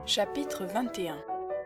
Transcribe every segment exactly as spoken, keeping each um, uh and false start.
Chapitre vingt et un.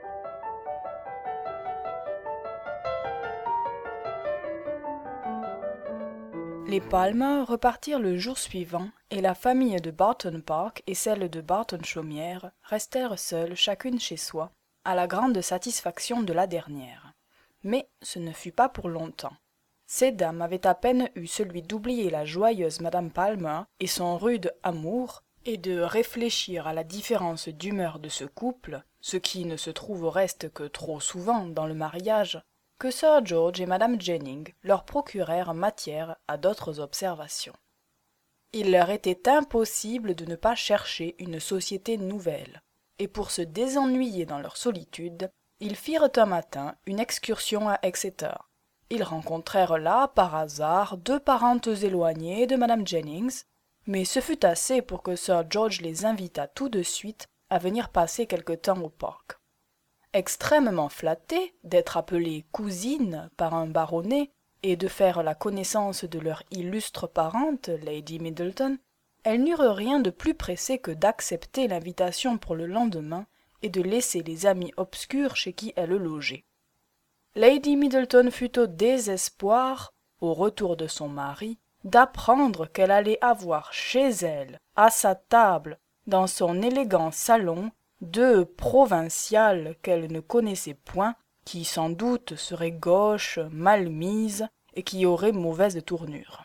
Les Palmer repartirent le jour suivant, et la famille de Barton Park et celle de Barton Chaumière restèrent seules chacune chez soi, à la grande satisfaction de la dernière. Mais ce ne fut pas pour longtemps. Ces dames avaient à peine eu celui d'oublier la joyeuse madame Palmer et son rude amour, et de réfléchir à la différence d'humeur de ce couple, ce qui ne se trouve au reste que trop souvent dans le mariage, que sir George et madame Jennings leur procurèrent matière à d'autres observations. Il leur était impossible de ne pas chercher une société nouvelle, et pour se désennuyer dans leur solitude, ils firent un matin une excursion à Exeter. Ils rencontrèrent là, par hasard, deux parentes éloignées de madame Jennings, mais ce fut assez pour que sir George les invitât tout de suite à venir passer quelque temps au parc. Extrêmement flattées d'être appelées cousines par un baronnet et de faire la connaissance de leur illustre parente, Lady Middleton, elles n'eurent rien de plus pressé que d'accepter l'invitation pour le lendemain et de laisser les amis obscurs chez qui elles logeaient. Lady Middleton fut au désespoir, au retour de son mari, d'apprendre qu'elle allait avoir chez elle, à sa table, dans son élégant salon, deux provinciales qu'elle ne connaissait point, qui sans doute seraient gauches, mal mises, et qui auraient mauvaise tournure.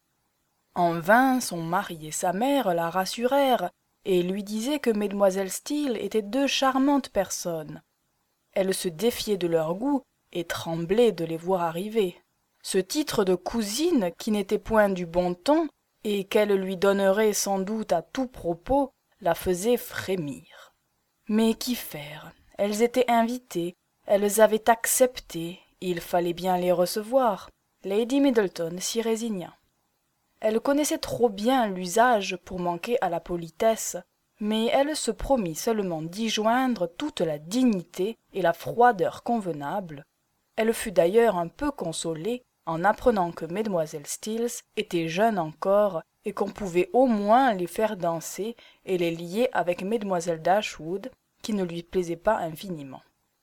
En vain son mari et sa mère la rassurèrent, et lui disaient que mesdemoiselles Steele étaient deux charmantes personnes. Elle se défiait de leur goût, et tremblait de les voir arriver. Ce titre de cousine, qui n'était point du bon ton, et qu'elle lui donnerait sans doute à tout propos, la faisait frémir. Mais qu'y faire? Elles étaient invitées, elles avaient accepté, il fallait bien les recevoir. Lady Middleton s'y résigna. Elle connaissait trop bien l'usage pour manquer à la politesse, mais elle se promit seulement d'y joindre toute la dignité et la froideur convenables. Elle fut d'ailleurs un peu consolée en apprenant que mesdemoiselles Steele étaient jeunes encore et qu'on pouvait au moins les faire danser et les lier avec mesdemoiselles Dashwood, qui ne lui plaisaient pas infiniment.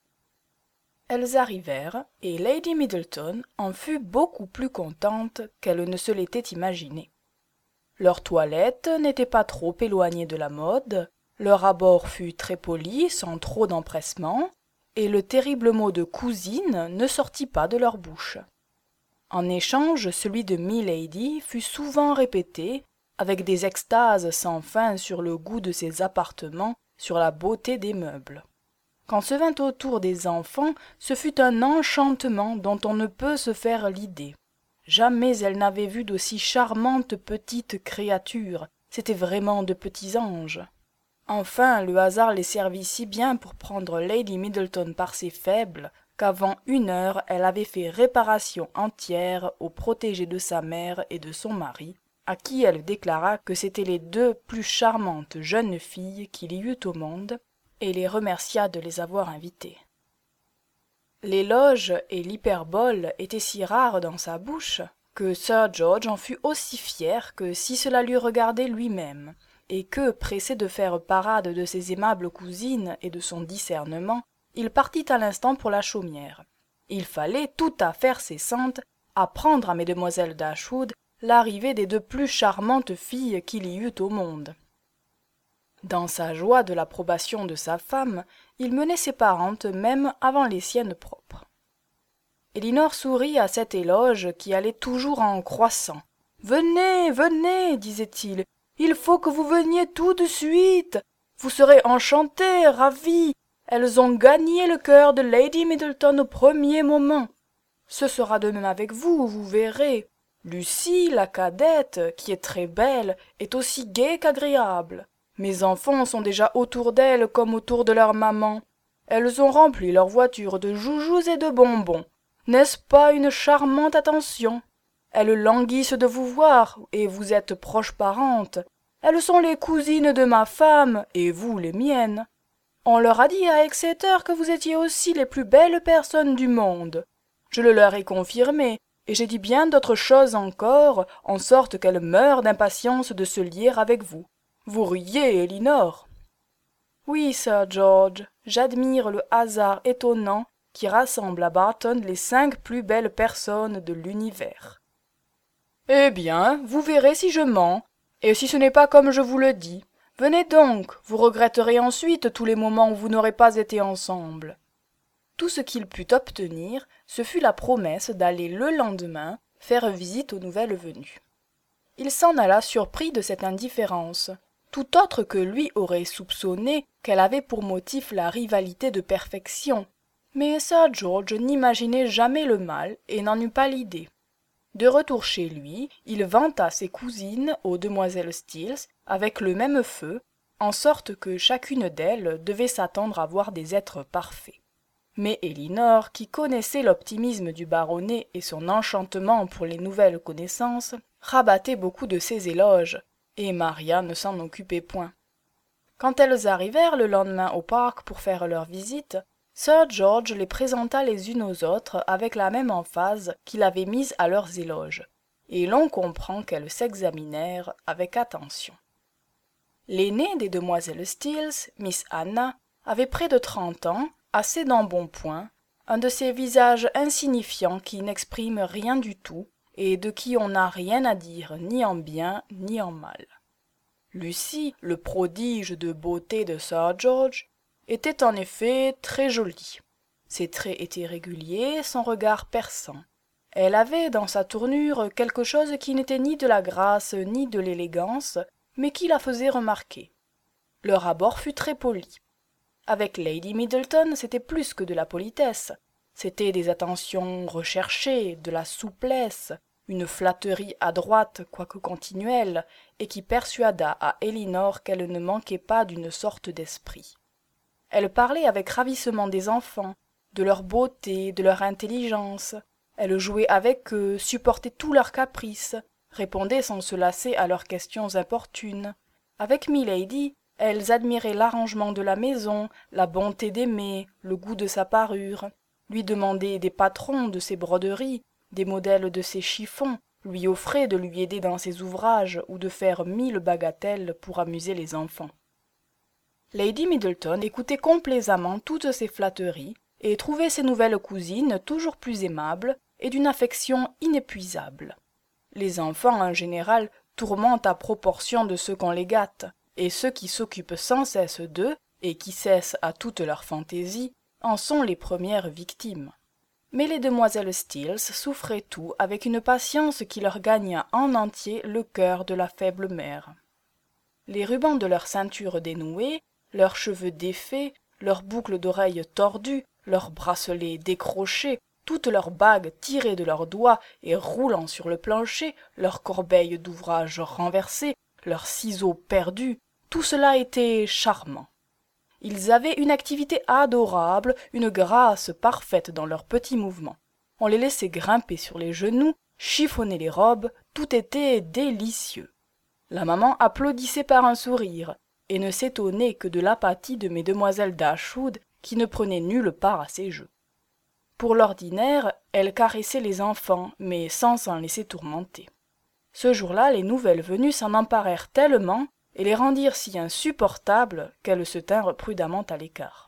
Elles arrivèrent, et Lady Middleton en fut beaucoup plus contente qu'elle ne se l'était imaginé. Leur toilette n'était pas trop éloignée de la mode, leur abord fut très poli, sans trop d'empressement, et le terrible mot de cousine ne sortit pas de leur bouche. En échange, celui de milady fut souvent répété, avec des extases sans fin sur le goût de ses appartements, sur la beauté des meubles. Quand se vint au tour des enfants, ce fut un enchantement dont on ne peut se faire l'idée. Jamais elle n'avait vu d'aussi charmantes petites créatures, c'étaient vraiment de petits anges. Enfin, le hasard les servit si bien pour prendre Lady Middleton par ses faibles, qu'avant une heure elle avait fait réparation entière aux protégés de sa mère et de son mari, à qui elle déclara que c'étaient les deux plus charmantes jeunes filles qu'il y eût au monde, et les remercia de les avoir invitées. L'éloge et l'hyperbole étaient si rares dans sa bouche, que sir George en fut aussi fier que si cela l'eût regardé lui-même, et que, pressé de faire parade de ses aimables cousines et de son discernement, il partit à l'instant pour la chaumière. Il fallait, tout affaire cessante, apprendre à mesdemoiselles Dashwood l'arrivée des deux plus charmantes filles qu'il y eût au monde. Dans sa joie de l'approbation de sa femme, il menait ses parentes même avant les siennes propres. Elinor sourit à cet éloge qui allait toujours en croissant. « Venez, venez, disait-il, il faut que vous veniez tout de suite. Vous serez enchantés, ravis. Elles ont gagné le cœur de Lady Middleton au premier moment. Ce sera de même avec vous, vous verrez. Lucie, la cadette, qui est très belle, est aussi gaie qu'agréable. Mes enfants sont déjà autour d'elle comme autour de leur maman. Elles ont rempli leur voiture de joujoux et de bonbons. N'est-ce pas une charmante attention? Elles languissent de vous voir, et vous êtes proches parentes. Elles sont les cousines de ma femme, et vous les miennes. On leur a dit à Exeter que vous étiez aussi les plus belles personnes du monde. Je le leur ai confirmé, et j'ai dit bien d'autres choses encore, en sorte qu'elles meurent d'impatience de se lier avec vous. Vous riez, Elinor. Oui, Sir George, j'admire le hasard étonnant qui rassemble à Barton les cinq plus belles personnes de l'univers. Eh bien, vous verrez si je mens, et si ce n'est pas comme je vous le dis. Venez donc, vous regretterez ensuite tous les moments où vous n'aurez pas été ensemble. Tout ce qu'il put obtenir, ce fut la promesse d'aller le lendemain faire visite aux nouvelles venues. Il s'en alla surpris de cette indifférence. Tout autre que lui aurait soupçonné qu'elle avait pour motif la rivalité de perfection. Mais Sir George n'imaginait jamais le mal et n'en eut pas l'idée. De retour chez lui, il vanta ses cousines aux demoiselles Steels avec le même feu, en sorte que chacune d'elles devait s'attendre à voir des êtres parfaits. Mais Elinor, qui connaissait l'optimisme du baronnet et son enchantement pour les nouvelles connaissances, rabattait beaucoup de ses éloges, et Maria ne s'en occupait point. Quand elles arrivèrent le lendemain au parc pour faire leur visite, Sir George les présenta les unes aux autres avec la même emphase qu'il avait mise à leurs éloges, et l'on comprend qu'elles s'examinèrent avec attention. L'aînée des demoiselles Steels, Miss Anna, avait près de trente ans, assez d'embonpoint, un de ces visages insignifiants qui n'expriment rien du tout, et de qui on n'a rien à dire ni en bien ni en mal. Lucie, le prodige de beauté de Sir George, était en effet très jolie. Ses traits étaient réguliers, son regard perçant. Elle avait dans sa tournure quelque chose qui n'était ni de la grâce ni de l'élégance, mais qui la faisait remarquer. Leur abord fut très poli. Avec Lady Middleton, c'était plus que de la politesse. C'étaient des attentions recherchées, de la souplesse, une flatterie adroite quoique continuelle, et qui persuada à Elinor qu'elle ne manquait pas d'une sorte d'esprit. Elle parlait avec ravissement des enfants, de leur beauté, de leur intelligence. Elle jouait avec eux, supportait tous leurs caprices, répondait sans se lasser à leurs questions importunes. Avec Milady, elles admiraient l'arrangement de la maison, la bonté d'aimer, le goût de sa parure, lui demandaient des patrons de ses broderies, des modèles de ses chiffons, lui offraient de lui aider dans ses ouvrages ou de faire mille bagatelles pour amuser les enfants. Lady Middleton écoutait complaisamment toutes ces flatteries et trouvait ses nouvelles cousines toujours plus aimables et d'une affection inépuisable. Les enfants, en général, tourmentent à proportion de ceux qu'on les gâte, et ceux qui s'occupent sans cesse d'eux, et qui cessent à toute leur fantaisie, en sont les premières victimes. Mais les demoiselles Steels souffraient tout avec une patience qui leur gagna en entier le cœur de la faible mère. Les rubans de leur ceinture dénoués, leurs cheveux défaits, leurs boucles d'oreilles tordues, leurs bracelets décrochés, toutes leurs bagues tirées de leurs doigts et roulant sur le plancher, leurs corbeilles d'ouvrage renversées, leurs ciseaux perdus, tout cela était charmant. Ils avaient une activité adorable, une grâce parfaite dans leurs petits mouvements. On les laissait grimper sur les genoux, chiffonner les robes, tout était délicieux. La maman applaudissait par un sourire, et ne s'étonnait que de l'apathie de mes demoiselles Dashwood, qui ne prenaient nulle part à ces jeux. Pour l'ordinaire, elle caressait les enfants, mais sans s'en laisser tourmenter. Ce jour-là, les nouvelles venues s'en emparèrent tellement et les rendirent si insupportables qu'elles se tinrent prudemment à l'écart.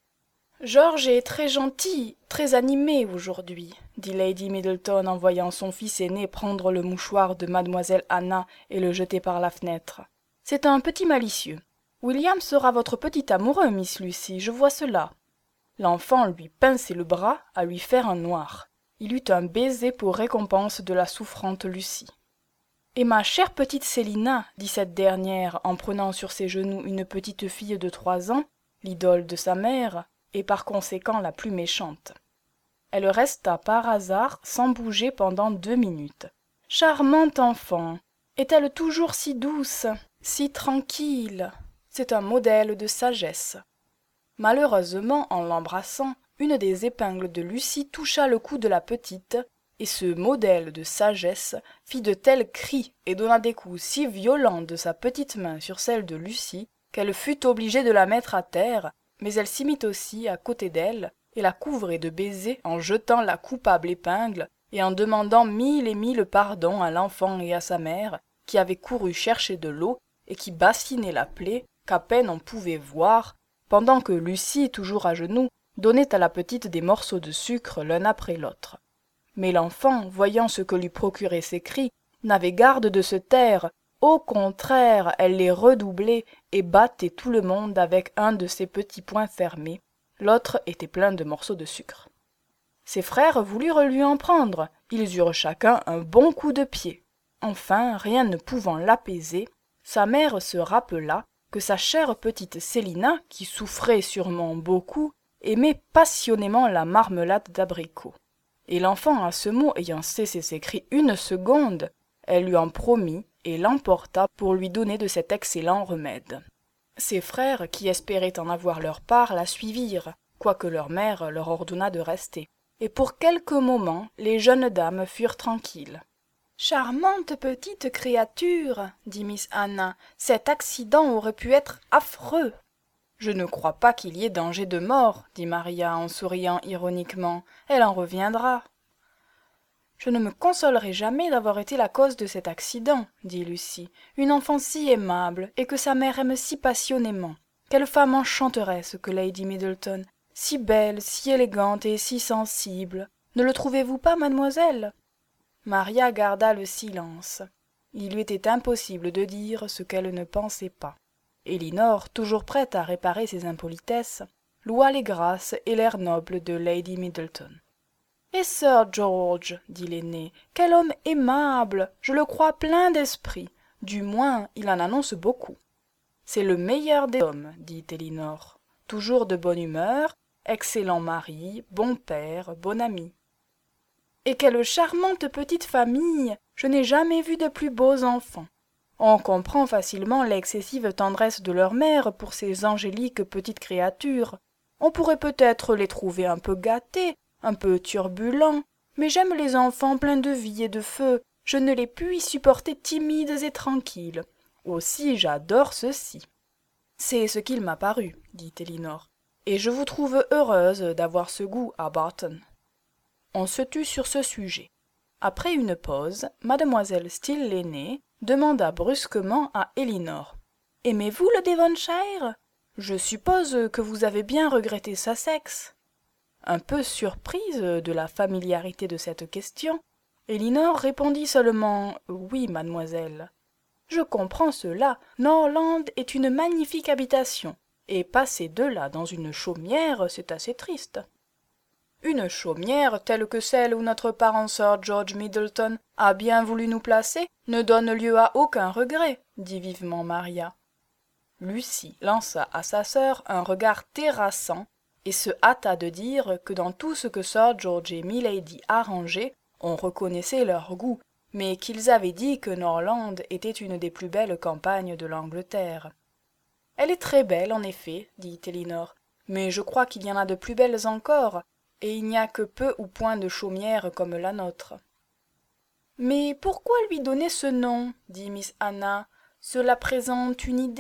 « George est très gentil, très animé aujourd'hui, » dit Lady Middleton en voyant son fils aîné prendre le mouchoir de mademoiselle Anna et le jeter par la fenêtre. « C'est un petit malicieux. William sera votre petit amoureux, Miss Lucy, je vois cela. » L'enfant lui pinçait le bras à lui faire un noir. Il eut un baiser pour récompense de la souffrante Lucie. « Et ma chère petite Célina, dit cette dernière en prenant sur ses genoux une petite fille de trois ans, l'idole de sa mère, et par conséquent la plus méchante. Elle resta par hasard sans bouger pendant deux minutes. Charmante enfant! Est-elle toujours si douce, si tranquille? C'est un modèle de sagesse. Malheureusement, en l'embrassant, une des épingles de Lucie toucha le cou de la petite, et ce modèle de sagesse fit de tels cris et donna des coups si violents de sa petite main sur celle de Lucie qu'elle fut obligée de la mettre à terre, mais elle s'y mit aussi à côté d'elle et la couvrait de baisers en jetant la coupable épingle et en demandant mille et mille pardons à l'enfant et à sa mère qui avaient couru chercher de l'eau et qui bassinaient la plaie qu'à peine on pouvait voir pendant que Lucie, toujours à genoux, donnait à la petite des morceaux de sucre l'un après l'autre. Mais l'enfant, voyant ce que lui procuraient ces cris, n'avait garde de se taire. Au contraire, elle les redoublait et battait tout le monde avec un de ses petits poings fermés. L'autre était plein de morceaux de sucre. Ses frères voulurent lui en prendre. Ils eurent chacun un bon coup de pied. Enfin, rien ne pouvant l'apaiser, sa mère se rappela que sa chère petite Célina, qui souffrait sûrement beaucoup, aimait passionnément la marmelade d'abricot. Et l'enfant, à ce mot, ayant cessé ses cris une seconde, elle lui en promit et l'emporta pour lui donner de cet excellent remède. Ses frères, qui espéraient en avoir leur part, la suivirent, quoique leur mère leur ordonna de rester. Et pour quelques moments, les jeunes dames furent tranquilles. « Charmante petite créature, dit Miss Anna, cet accident aurait pu être affreux. »« Je ne crois pas qu'il y ait danger de mort, dit Maria en souriant ironiquement. Elle en reviendra. »« Je ne me consolerai jamais d'avoir été la cause de cet accident, dit Lucie. Une enfant si aimable, et que sa mère aime si passionnément. Quelle femme enchanteresse que Lady Middleton, si belle, si élégante et si sensible. Ne le trouvez-vous pas, mademoiselle ? Maria garda le silence. Il lui était impossible de dire ce qu'elle ne pensait pas. Elinor, toujours prête à réparer ses impolitesses, loua les grâces et l'air noble de Lady Middleton. « Et Sir George, dit l'aîné, quel homme aimable, je le crois plein d'esprit, du moins il en annonce beaucoup. »« C'est le meilleur des hommes, dit Elinor, toujours de bonne humeur, excellent mari, bon père, bon ami. »« Et quelle charmante petite famille, je n'ai jamais vu de plus beaux enfants. On comprend facilement l'excessive tendresse de leur mère pour ces angéliques petites créatures. On pourrait peut-être les trouver un peu gâtés, un peu turbulents, mais j'aime les enfants pleins de vie et de feu, je ne les puis supporter timides et tranquilles. Aussi j'adore ceux-ci. »« C'est ce qu'il m'a paru, dit Elinor, et je vous trouve heureuse d'avoir ce goût à Barton. » On se tut sur ce sujet. Après une pause, mademoiselle Steele l'aînée demanda brusquement à Elinor. « Aimez-vous le Devonshire ? Je suppose que vous avez bien regretté Sussex. » Un peu surprise de la familiarité de cette question, Elinor répondit seulement « Oui, mademoiselle. »« Je comprends cela. Norland est une magnifique habitation, et passer de là dans une chaumière, c'est assez triste. »« Une chaumière telle que celle où notre parent Sir George Middleton a bien voulu nous placer ne donne lieu à aucun regret, » dit vivement Maria. Lucie lança à sa sœur un regard terrassant et se hâta de dire que dans tout ce que Sir George et Milady arrangeaient, on reconnaissait leur goût, mais qu'ils avaient dit que Norland était une des plus belles campagnes de l'Angleterre. « Elle est très belle, en effet, dit Elinor, mais je crois qu'il y en a de plus belles encore, et il n'y a que peu ou point de chaumières comme la nôtre. »« Mais pourquoi lui donner ce nom ?» dit Miss Anna. « Cela présente une idée ?»«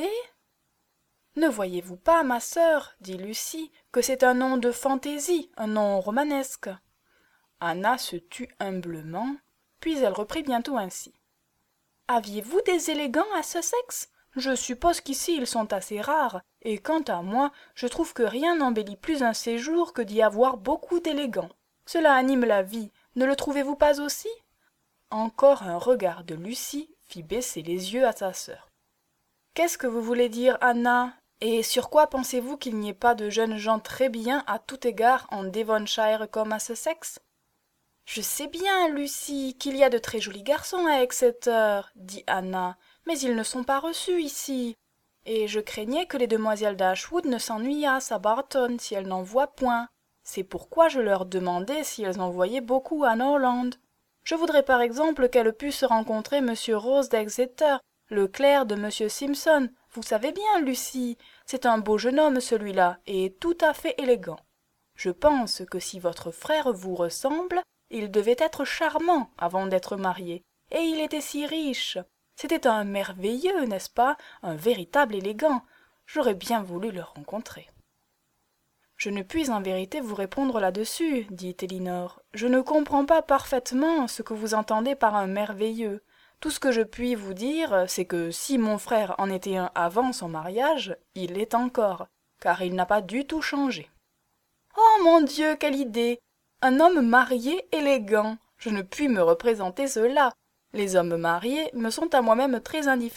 Ne voyez-vous pas, ma sœur, dit Lucie, que c'est un nom de fantaisie, un nom romanesque. » Anna se tut humblement, puis elle reprit bientôt ainsi. « Aviez-vous des élégants à Sussex ? Je suppose qu'ici ils sont assez rares, et quant à moi, je trouve que rien n'embellit plus un séjour que d'y avoir beaucoup d'élégants. Cela anime la vie, ne le trouvez-vous pas aussi ?» Encore un regard de Lucie fit baisser les yeux à sa sœur. « Qu'est-ce que vous voulez dire, Anna ? Et sur quoi pensez-vous qu'il n'y ait pas de jeunes gens très bien à tout égard en Devonshire comme à Sussex ? » « Je sais bien, Lucie, qu'il y a de très jolis garçons à Exeter, dit Anna, mais ils ne sont pas reçus ici. Et je craignais que les demoiselles d'Ashwood ne s'ennuyassent à Barton si elles n'en voient point. C'est pourquoi je leur demandais si elles en voyaient beaucoup à Norland. Je voudrais par exemple qu'elles pussent rencontrer M. Rose d'Exeter, le clerc de M. Simpson. Vous savez bien, Lucie, c'est un beau jeune homme celui-là, et tout à fait élégant. Je pense que si votre frère vous ressemble, il devait être charmant avant d'être marié, et il était si riche. C'était un merveilleux, n'est-ce pas, un véritable élégant. J'aurais bien voulu le rencontrer. »« Je ne puis en vérité vous répondre là-dessus, dit Elinor. Je ne comprends pas parfaitement ce que vous entendez par un merveilleux. Tout ce que je puis vous dire, c'est que si mon frère en était un avant son mariage, il l'est encore. car il n'a pas du tout changé. « Oh mon Dieu, quelle idée! Un homme marié élégant! Je ne puis me représenter cela. Les hommes mariés me sont à moi-même très indifférents. »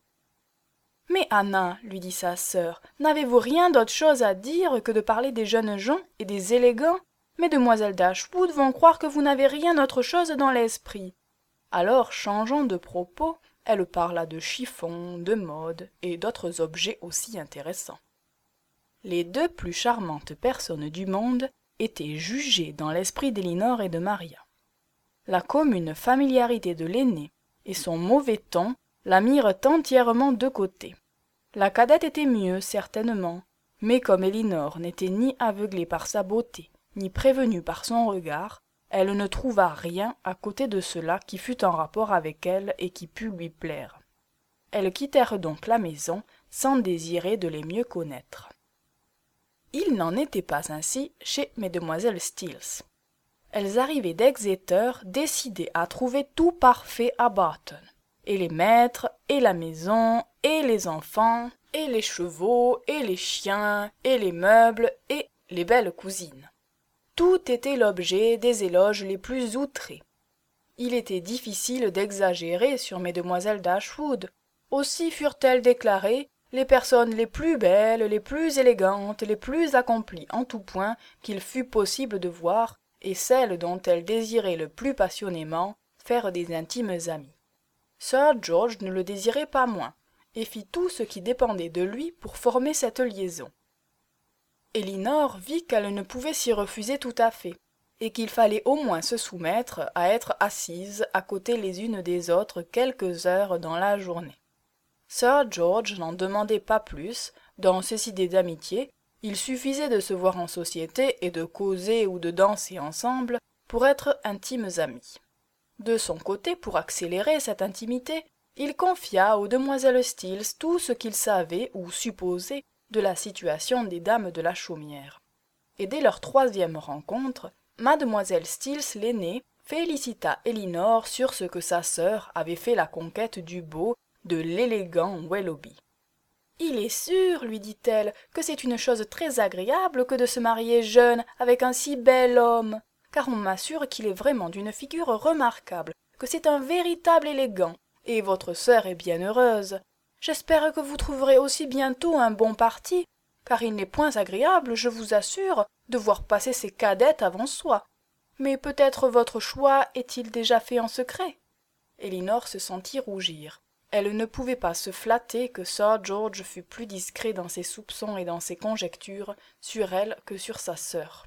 « Mais Anna, lui dit sa sœur, n'avez-vous rien d'autre chose à dire que de parler des jeunes gens et des élégants? Mesdemoiselles Dashwood vont croire que vous n'avez rien autre chose dans l'esprit. » Alors, changeant de propos, elle parla de chiffons, de mode et d'autres objets aussi intéressants. Les deux plus charmantes personnes du monde étaient jugées dans l'esprit d'Elinor et de Maria. La commune familiarité de l'aînée et son mauvais ton la mirent entièrement de côté. La cadette était mieux, certainement, mais comme Elinor n'était ni aveuglée par sa beauté, ni prévenue par son regard, elle ne trouva rien à côté de cela qui fût en rapport avec elle et qui pût lui plaire. Elles quittèrent donc la maison sans désirer de les mieux connaître. Il n'en était pas ainsi chez mesdemoiselles Steele. Elles arrivaient d'Exeter décidées à trouver tout parfait à Barton, et les maîtres, et la maison, et les enfants, et les chevaux, et les chiens, et les meubles, et les belles cousines. Tout était l'objet des éloges les plus outrés. Il était difficile d'exagérer sur mesdemoiselles Dashwood. Aussi furent-elles déclarées les personnes les plus belles, les plus élégantes, les plus accomplies en tout point qu'il fût possible de voir, et celles dont elles désiraient le plus passionnément faire des intimes amies. Sir George ne le désirait pas moins, et fit tout ce qui dépendait de lui pour former cette liaison. Elinor vit qu'elle ne pouvait s'y refuser tout à fait, et qu'il fallait au moins se soumettre à être assises à côté les unes des autres quelques heures dans la journée. Sir George n'en demandait pas plus, dans ces idées d'amitié, il suffisait de se voir en société et de causer ou de danser ensemble pour être intimes amis. De son côté, pour accélérer cette intimité, il confia aux demoiselles Steele tout ce qu'il savait ou supposait de la situation des dames de la chaumière. Et dès leur troisième rencontre, mademoiselle Steele l'aînée félicita Elinor sur ce que sa sœur avait fait la conquête du beau, de l'élégant Willoughby. « Il est sûr, lui dit-elle, que c'est une chose très agréable que de se marier jeune avec un si bel homme, car on m'assure qu'il est vraiment d'une figure remarquable, que c'est un véritable élégant, et votre sœur est bien heureuse. J'espère que vous trouverez aussi bientôt un bon parti, car il n'est point agréable, je vous assure, de voir passer ses cadettes avant soi. Mais peut-être votre choix est-il déjà fait en secret ?» Elinor se sentit rougir. Elle ne pouvait pas se flatter que Sir George fût plus discret dans ses soupçons et dans ses conjectures sur elle que sur sa sœur.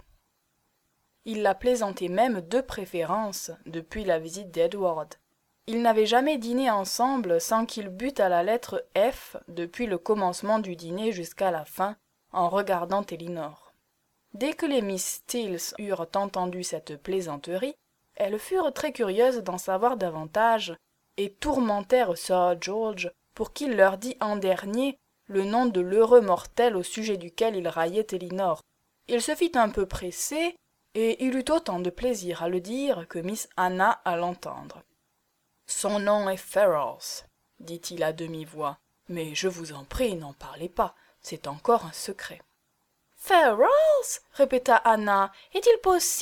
Il la plaisantait même de préférence depuis la visite d'Edward. Ils n'avaient jamais dîné ensemble sans qu'il bût à la lettre F depuis le commencement du dîner jusqu'à la fin, en regardant Elinor. Dès que les Miss Steele eurent entendu cette plaisanterie, elles furent très curieuses d'en savoir davantage, et tourmentèrent Sir George pour qu'il leur dît en dernier le nom de l'heureux mortel au sujet duquel il raillait Elinor. Il se fit un peu presser, et il eut autant de plaisir à le dire que Miss Anna à l'entendre. « Son nom est Ferrars, dit-il à demi-voix, mais je vous en prie, n'en parlez pas, c'est encore un secret. »« Ferrars » répéta Anna, « est-il possible ?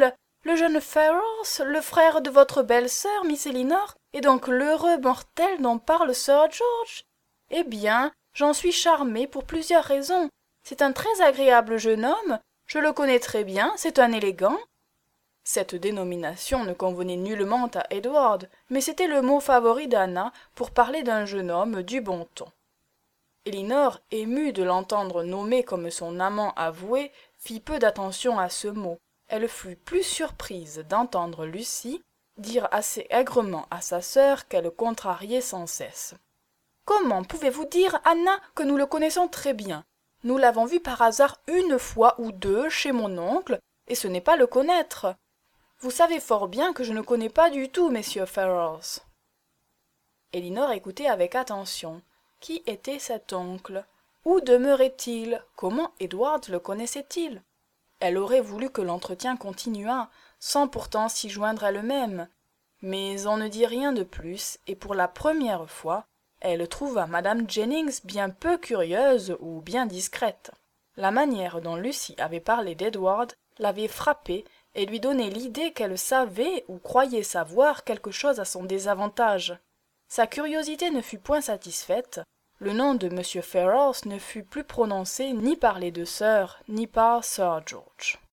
Le jeune Ferrars, le frère de votre belle-sœur, Miss Elinor, est donc l'heureux mortel dont parle Sir George ? Eh bien, j'en suis charmée pour plusieurs raisons. C'est un très agréable jeune homme, je le connais très bien, c'est un élégant. » Cette dénomination ne convenait nullement à Edward, mais c'était le mot favori d'Anna pour parler d'un jeune homme du bon ton. Elinor, émue de l'entendre nommer comme son amant avoué, fit peu d'attention à ce mot. Elle fut plus surprise d'entendre Lucie dire assez aigrement à sa sœur qu'elle contrariait sans cesse. « Comment pouvez-vous dire, Anna, que nous le connaissons très bien ? Nous l'avons vu par hasard une fois ou deux chez mon oncle, et ce n'est pas le connaître. Vous savez fort bien que je ne connais pas du tout messieurs Ferrars. » Elinor écoutait avec attention. Qui était cet oncle? Où demeurait-il? Comment Edward le connaissait-il? Elle aurait voulu que l'entretien continuât, sans pourtant s'y joindre elle-même. Mais on ne dit rien de plus, et pour la première fois, Elle trouva madame Jennings bien peu curieuse ou bien discrète. La manière dont Lucy avait parlé d'Edward l'avait frappée et lui donnait l'idée qu'elle savait ou croyait savoir quelque chose à son désavantage. Sa curiosité ne fut point satisfaite. Le nom de M. Ferrars ne fut plus prononcé ni par les deux sœurs, ni par Sir George.